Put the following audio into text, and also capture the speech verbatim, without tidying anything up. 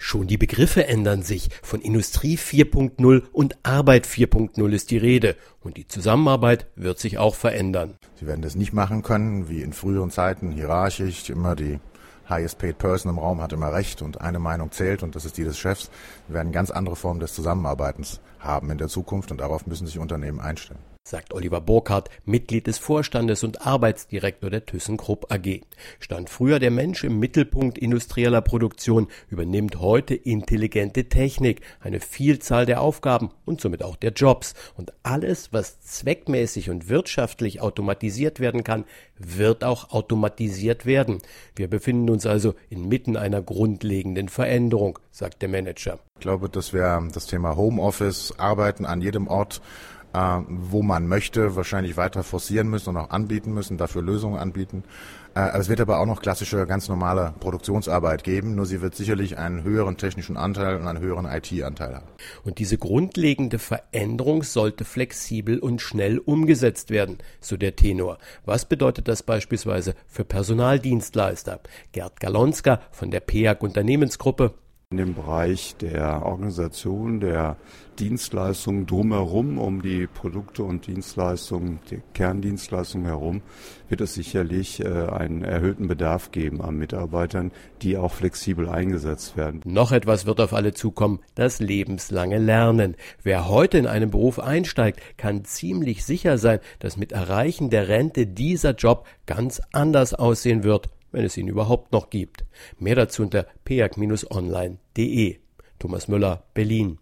Schon die Begriffe ändern sich. Von Industrie vier Punkt null und Arbeit vier Punkt null ist die Rede. Und die Zusammenarbeit wird sich auch verändern. Sie werden das nicht machen können, wie in früheren Zeiten, hierarchisch, immer die highest paid person im Raum hat immer recht und eine Meinung zählt und das ist die des Chefs. Wir werden ganz andere Formen des Zusammenarbeitens haben in der Zukunft und darauf müssen sich Unternehmen einstellen, sagt Oliver Burkhardt, Mitglied des Vorstandes und Arbeitsdirektor der ThyssenKrupp A G. Stand früher der Mensch im Mittelpunkt industrieller Produktion, übernimmt heute intelligente Technik eine Vielzahl der Aufgaben und somit auch der Jobs. Und alles, was zweckmäßig und wirtschaftlich automatisiert werden kann, wird auch automatisiert werden. Wir befinden uns also inmitten einer grundlegenden Veränderung, sagt der Manager. Ich glaube, dass wir das Thema Homeoffice, Arbeiten an jedem Ort, Äh, wo man möchte, wahrscheinlich weiter forcieren müssen und auch anbieten müssen, dafür Lösungen anbieten. Äh, es wird aber auch noch klassische, ganz normale Produktionsarbeit geben, nur sie wird sicherlich einen höheren technischen Anteil und einen höheren I T-Anteil haben. Und diese grundlegende Veränderung sollte flexibel und schnell umgesetzt werden, so der Tenor. Was bedeutet das beispielsweise für Personaldienstleister? Gerd Galonska von der P E A G Unternehmensgruppe. In dem Bereich der Organisation, der Dienstleistungen drumherum, um die Produkte und Dienstleistungen, die Kerndienstleistungen herum, wird es sicherlich äh, einen erhöhten Bedarf geben an Mitarbeitern, die auch flexibel eingesetzt werden. Noch etwas wird auf alle zukommen, das lebenslange Lernen. Wer heute in einen Beruf einsteigt, kann ziemlich sicher sein, dass mit Erreichen der Rente dieser Job ganz anders aussehen wird, wenn es ihn überhaupt noch gibt. Mehr dazu unter p e a g Bindestrich online punkt de. Thomas Müller, Berlin.